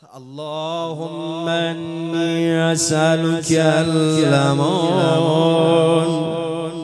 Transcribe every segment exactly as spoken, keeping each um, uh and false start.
اللهم إني أسألك الأمان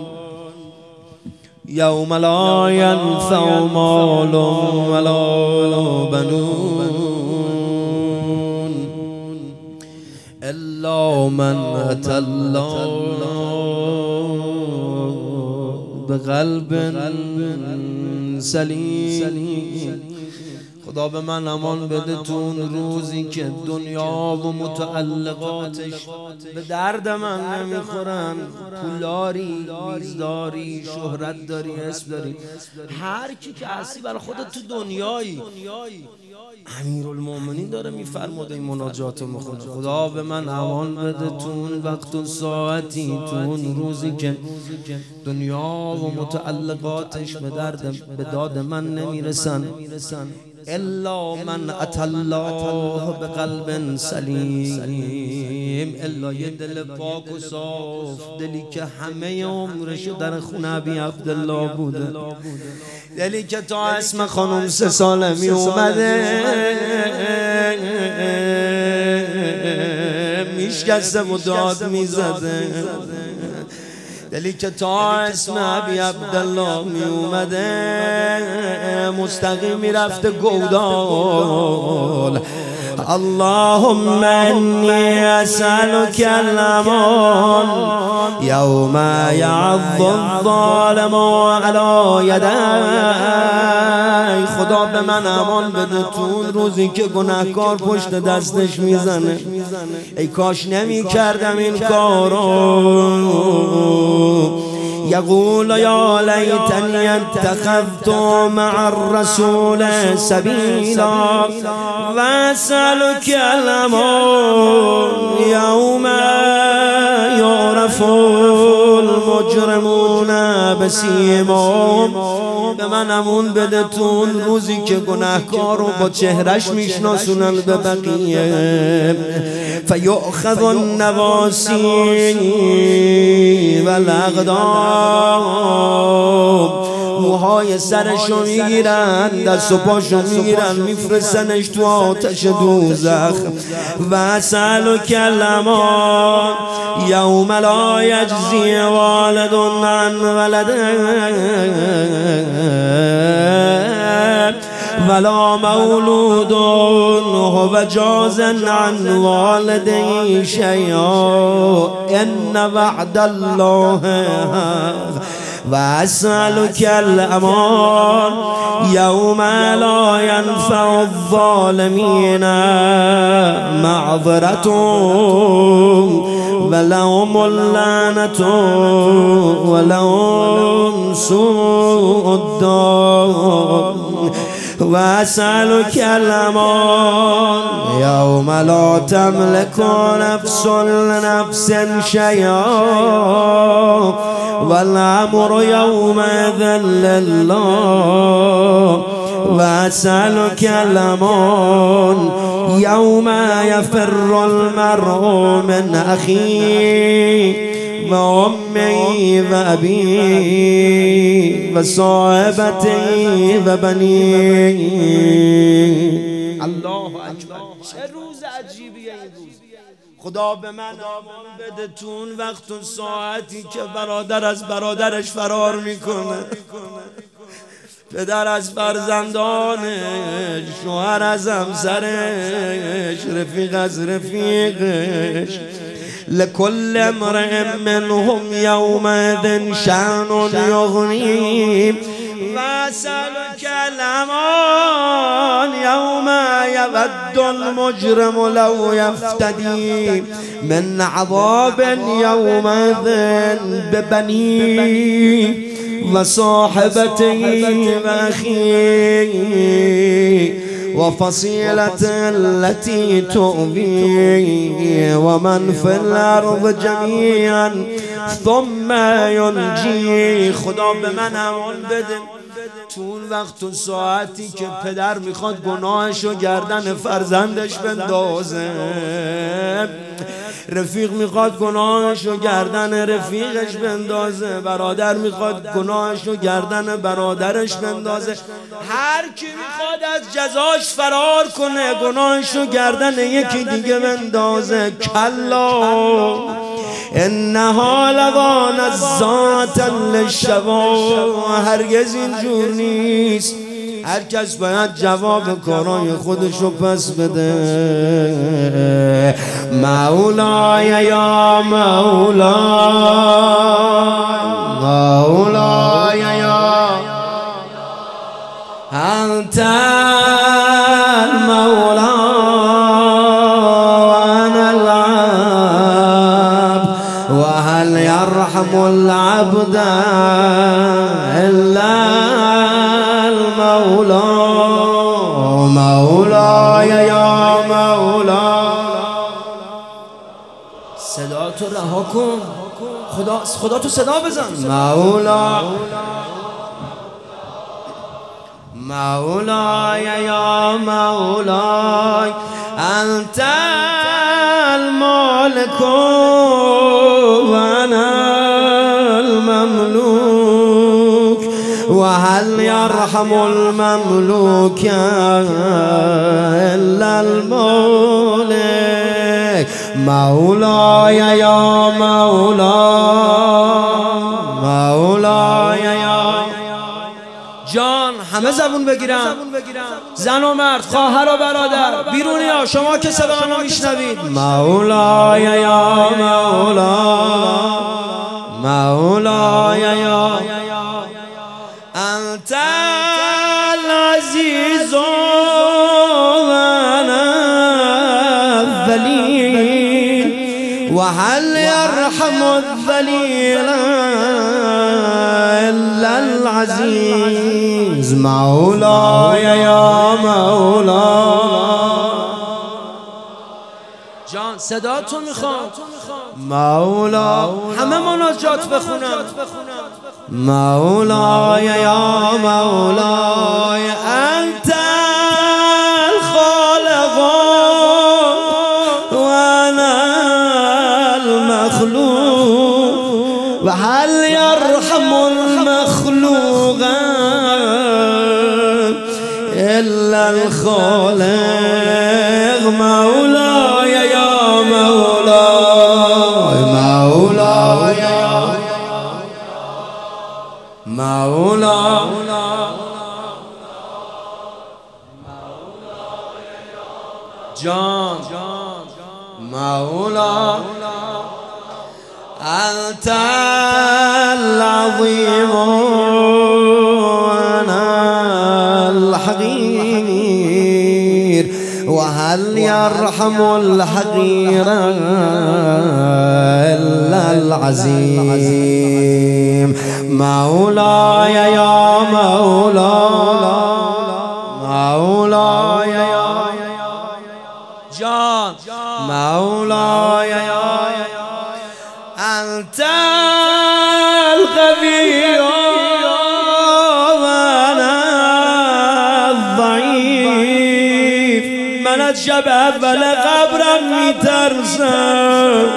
يوم لا ينفع مال ولا بنون إلا من أتى الله بقلب سلیم. خدا به من امان بده تو اون روزی که دنیا و متعلقاتش به درد من نمیخورن. پولداری، میزداری، شهرت داری، اسم داری، هر کی که هستی برای خودت تو دنیایی. امیرالمومنین داره میفرماده این مناجاتو میخونه. خدا به من امان بده تو اون وقت و ساعتی، تو اون روزی که دنیا و متعلقاتش به درد به داد من نمیرسن. الا من اتى الله بقلب سلیم، الا یه دل پاک و صاف، دلی که همه عمرشو در خونه ابی عبدالله بوده، دلی که تا اسم خانم سه ساله می اومده میشکسته و داد میزده، دلی که تا اسم ابی عبدالله می اومده مستقیم می رفته گودال. اللهم انی اسألک الامان یوم یعض الظالم علی یدی. خدا به من امان بده تو اون روزی که گناهکار پشت دستش میزنه. ای کاش نمی کردم این کارو. یقول یا لیتنی اتخذت مع الرسول سبیلا و اسألک الامان یوم یعرف المجرمون بسیمهم. به من امون بده تو اون روزی که گناهکار رو با چهرش میشناسونن به بقیه. فیؤخذ النواسی والاقدام، موهای سرشو میگیرن، دست و پاشو میگیرن میفرستنش تو آتش دوزخ. و اسألک الامان یوم لا یجزی والد عن ولده ولا مولود هو جاز عن والده شیئا ان وعد الله حق. و اسألک الامان یوم لا ینفع الظالمین معذرتهم ولهم اللعنة ولهم سوء الدار. و اسألک الامان یوم لا تملک نفس لنفس شیئا والامر یومئذ لله. و اسألک الامان یوم یفر المرء من اخیه و امی و ابی و صاحبتی و بنی. الله اکبر، چه روز عجیبیه این روز. خدا به من امان بده تو اون وقت و ساعتی که برادر از برادرش فرار میکنه، پدر از فرزندانش، شوهر از همسرش، رفیق از رفیقش. لكل امرئ منهم يومئذ شأن يغنيه. واسألك الامان يوم يود المجرم لو يفتدي من عذاب يومئذ ببنيه وصاحبته وأخيه وفصيلة التي تؤذي ومن في الأرض جميعا ثم ينجي. خدا به من امان بده تو اون وقت و ساعتی که پدر میخواد گناهشو گردن فرزندش بندازه، رفیق میخواد گناهشو گردن رفیقش بندازه، برادر میخواد گناهشو گردن برادرش بندازه، هر کی میخواد از جزاش فرار کنه گناهشو گردن یکی دیگه بندازه. کلا انها لظى نزاعة للشوی، هرگز اینجور نیست. هر کس باید جواب کارای خودشو پس بده. مولای یا مولا، مولای یا انت المولا وانا العبد وهل يرحم العبد الا مولا. مولاي یا مولا. صدا تو رها کن، خدا خدا تو صدا بزن. مولا مولاي یا مولاي انت المالك وانا المملوك وهل يرحم المملوك إلا المولك. مولاي يا مولا، مولاي يا جان. همه زبون بگیرن، زن و مرد، خواهر و برادر، بیرونی ها، شما که صدا منو میشنوید. مولاي یا مولا، مولاي یا انت العزیز وانا الذلیل وهل يرحم الذلیل الا العزیز. مولاي یا مولا. جان صدا تو میخوام. مولا. همه مناجات بخونم. مولاي یا مولاي انت الخالق وانا المخلوق وهل يرحم المخلوق الا الخالق. مولاي یا مولاي، مولاي مولا. جان مولا انت العظيم وانا الحقير وهل يرحم الحقير الا العظيم. مولاي يا مولا، مولاي يا جان. مولاي يا انت القوي وانا الضعيف. من از شب اول قبرم میترسم،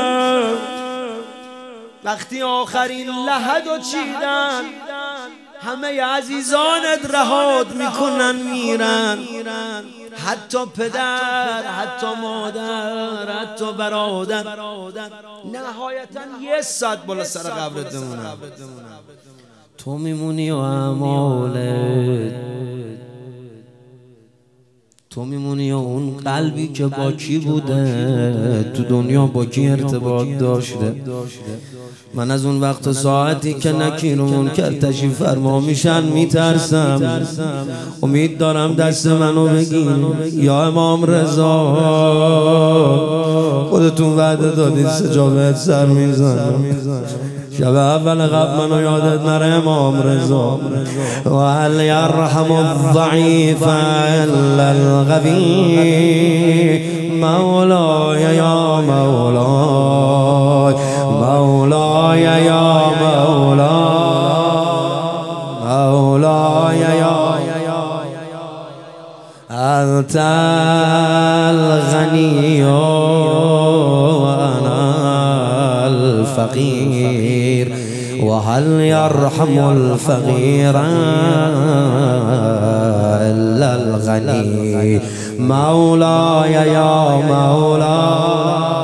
وقتی آخرین لحدو چیدن همه عزیزانت رهات میکنن میرن، حتی پدر، حتی مادر، حتی برادر، نهایتا یه صد بالا سر قبرت بمونن. تو میمونی و اعمالت، تو میمونی و اون قلبی که با کی بوده، تو دنیا با کی ارتباط داشته. من از اون وقت و ساعتی که نکیر و منکر تشریف فرما میشن میترسم. امید دارم دست منو بگیر یا امام رضا، خودتون وعده دادید سجابت سر میزنم. شب اول قبل منو یادت نره امام رضا. و هل یرحم الضعیف الا القوی. مولاي یا مولاي، مولاي یا مولاي، مولاي یا الغني وأنا الفقير وهل يرحم الفقير إلا الغني مولاي يا مولاي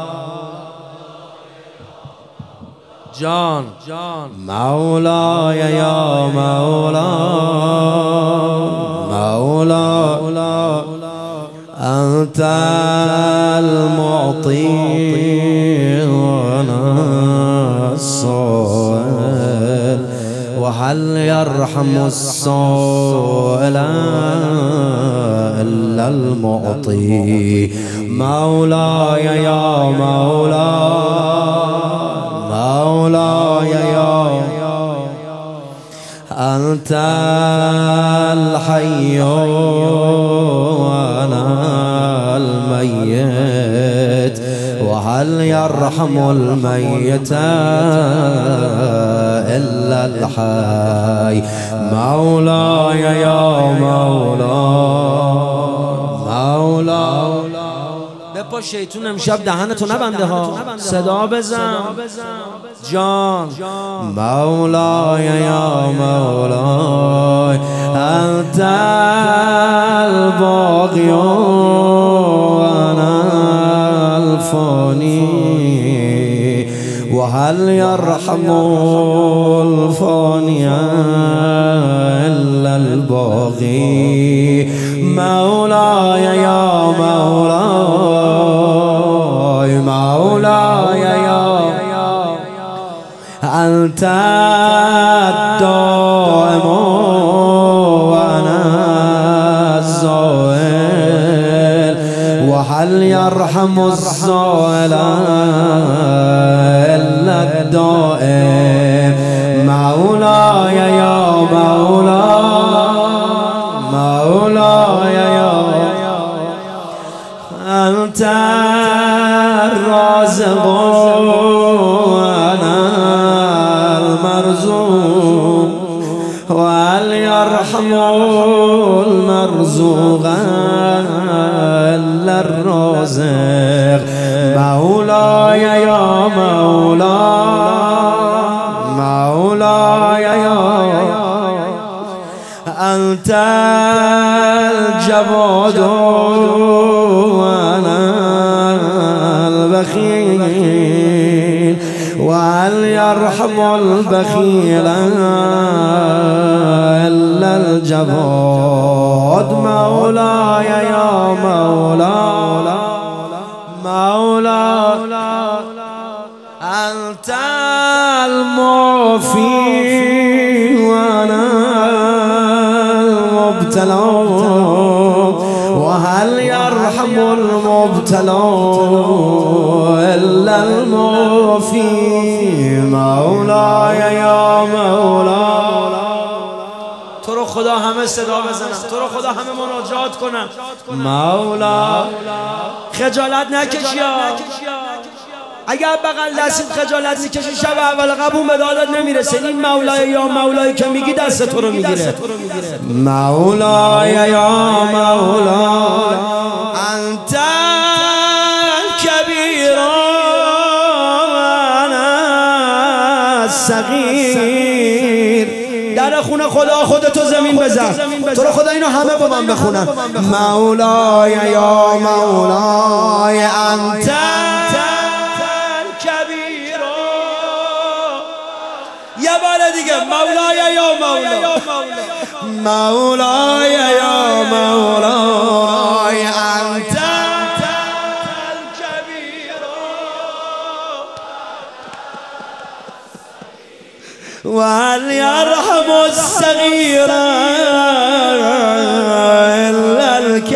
جان مولاي يا مولاي مولاي أنت المعطي وأنا السائل وهل يرحم السائل إلا المعطي مولاي يا مولاي مولاي يا أنت الحي وأنا الميت وهل يرحم الميت إلا الحي مولاي يا مولاي مولاي بپا شیطون امشب دهنتو نبنده ها صدا بزن جان مولاي يا مولاي أنت الباقي وأنا الفاني وهل يرحم الفاني إلا الباقي مولاي يا مولاي مولاي يا أنت الدائم وأنا الزائل وهل يرحم الزائل إلا الدائم مولاي يا مولاي مولاي يا أنت الرازق وأنا المرزوق وهل يرحم المرزوق إلا الرازق مولاي يا مولاي مولاي يا أنت الجواد وأنا البخيل وهل يرحم البخيل إلا الجواد مولاي يا مولاي مولاي أنت المعفي وأنا المبتلى وهل يرحم المبتلى إلا المعفي مولاي يا مولاي تو رو خدا همه صدا بزنم تو رو خدا همه مناجات کنم مولا خجالت نکشی اگر بغل دستید خجالت میکشی شب اول قبول به دادت نمیرسه این مولای یا مولایی که میگی دست تو رو میگیره مولای یا مولای انت الکبیر انا الصغیر در خونه خدا خودتو زمین بزن تو رو خدا اینو همه با من بخونن مولای یا مولای انت یه بار دیگه مولای یا مولا مولای یا مولای انت الکبیر و هل یرحم الصغیر الا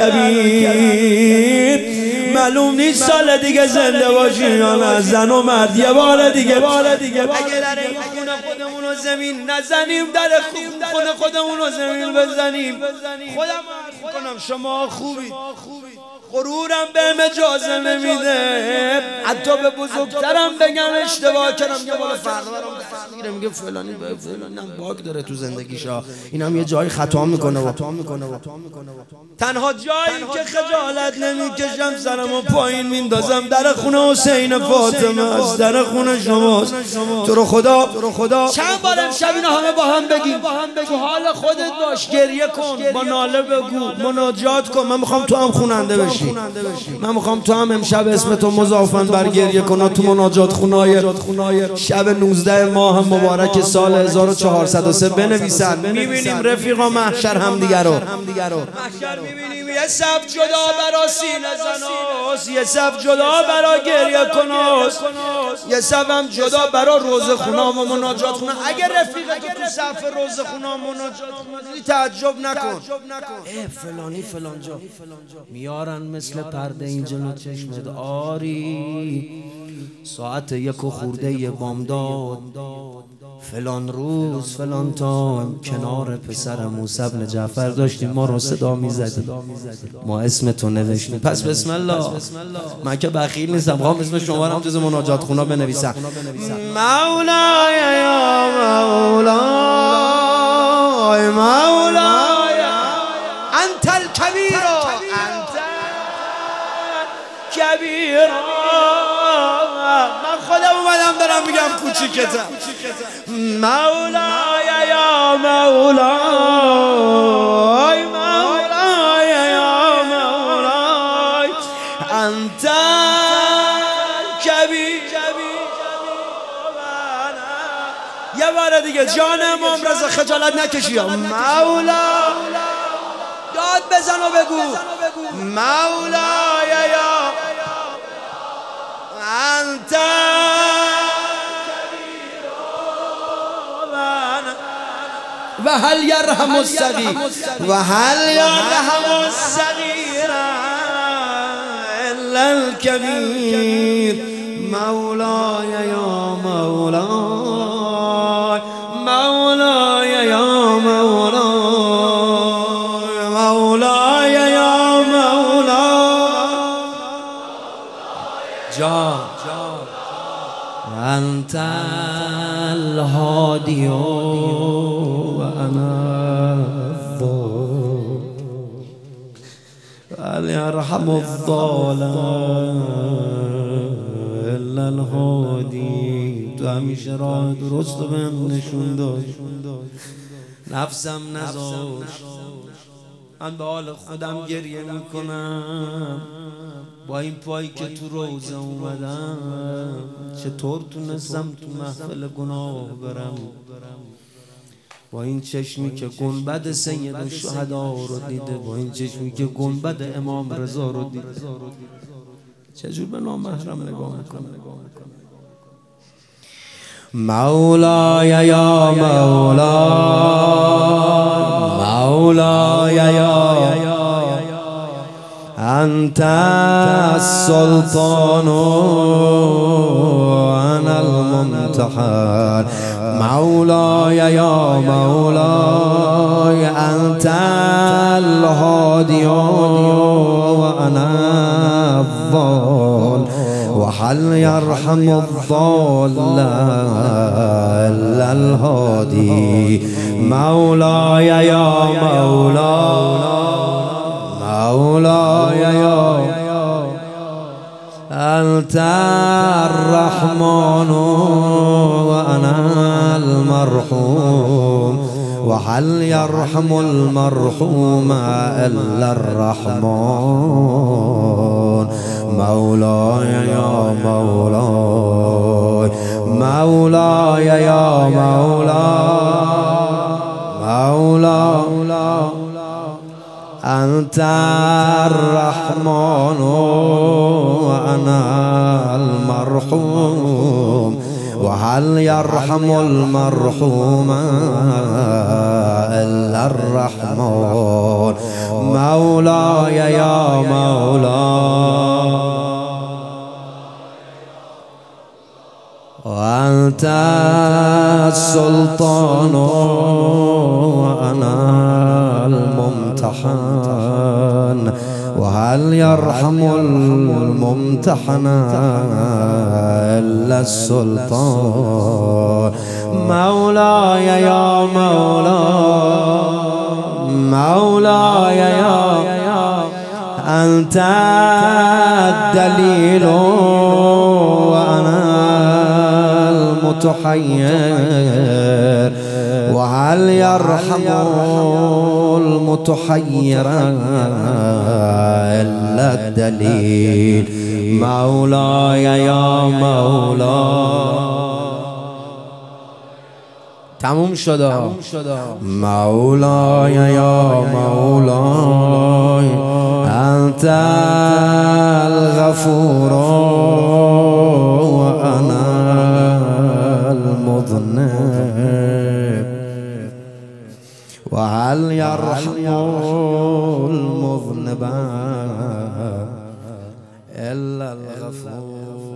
الکبیر معلوم نیست سال دیگه زنده باشی یا نه زن و مرد یه بار دیگه بار دیگه اگه در این خونه خودمون رو زمین نزنیم در خونه خودمون رو زمین بزنیم خودم کنم شما خوبید، غرورم بهم اجازه نمیده حتی به بزرگترم بگم اشتباه کردم، میگه والا فردا برام درس میگیره، میگه فلانی به فلانی هم باگ داره تو زندگیشا، اینم یه جایی خطا میکنه و تنها جایی که خجالت نمیکشم سرمو پایین میندازم در خونه حسین فاطمه است، در خونه شماست. تو رو خدا چند بار امشب اینا همه با هم بگیم، تو حال خودت باش، گریه کن، با ناله بگو، مناجات کن. من میخوام تو هم خوننده بشی، من میخوام تو هم امشب اسم تو مضافن بر گریه کن تو مناجات خونای شب نوزده ماه مبارک سال هزار و چهارصد و سه بنویسن. میبینیم رفیقا محشر هم دیگر رو محشر میبینیم، یه صف جدا برا سینه زناس، یه صف جدا برا گریه کناس، یه صف هم جدا برا روزه خونا و مناجات خونا. اگه رفیق تو تو صف روزه خونا و مناجات خونا تعجب نکن، اه فلانی فلانجا میارن مثل پرده این جلو چشمت آری، ساعت یک و خورده ی بامداد فلان روز فلان تایم کنار پسر موسی بن جعفر داشتیم، ما رو صدا میزدیم، ما اسم تو نوشتیم. پس بسم الله، من که بخیل نیستم، خواهم اسم شما رو هم جز مناجات خونا بنویسم. مولای یا مولای مولای انت الکبیر انت کبیر. من خودم اومدم دارم میگم کوچیکتم. مولای یا مولای مولای یا مولای انت کبیر. یه بار دیگه جان امام رضا خجالت نکشی، مولا داد بزن و بگو مولای یا انت و هل یرحم الصغیر و هل یرحم الصغیر الا الکبیر. مولای یا مولای مولای یا مولای مولای یا مولای جان انت الهادی و انا الضال هل یرحم الظالم الا الهادی. تو همیشه راه درست رو بهم نشون داد، نفسم نذاشت، من به حال خودم گریه میکنم با این پایی که تو روزه اومدم، چطور تونستم تو محفل گناه برم، با این چشمی که گنبد سید الشهدا رو دیده، با این چشمی که گنبد امام رضا رو دیده، چجور به نامحرم نگاه میکنه. مولای یا مولای مولای یا انت السلطان انا الممتحن. مولای یا مولای انت الهادی و انا الضال وهل يرحم الضال الا الهادي. مولاي يا مولاي مولاي يا أنت الرحمن وأنا المرحوم وهل يرحم المرحوم إلا الرحمن. مولاي يا مولاي مولاي يا مولاي مولاي أنت الرحمن وأنا المرحوم وهل يرحم المرحوم إلا الرحمن. مولاي يا مولاي وأنت السلطان وأنا الممتحن. وهل يرحم الممتحن إلا السلطان مولاي يا مولاي مولاي يا أنت الدليل وأنا المتحير وهل يرحم المتحير إلا الدليل مولاي يا مولاي تموم شده مولاي يا مولاي أنت الغفور وأنا المذنب وهل يرحم المذنب إلا الغفور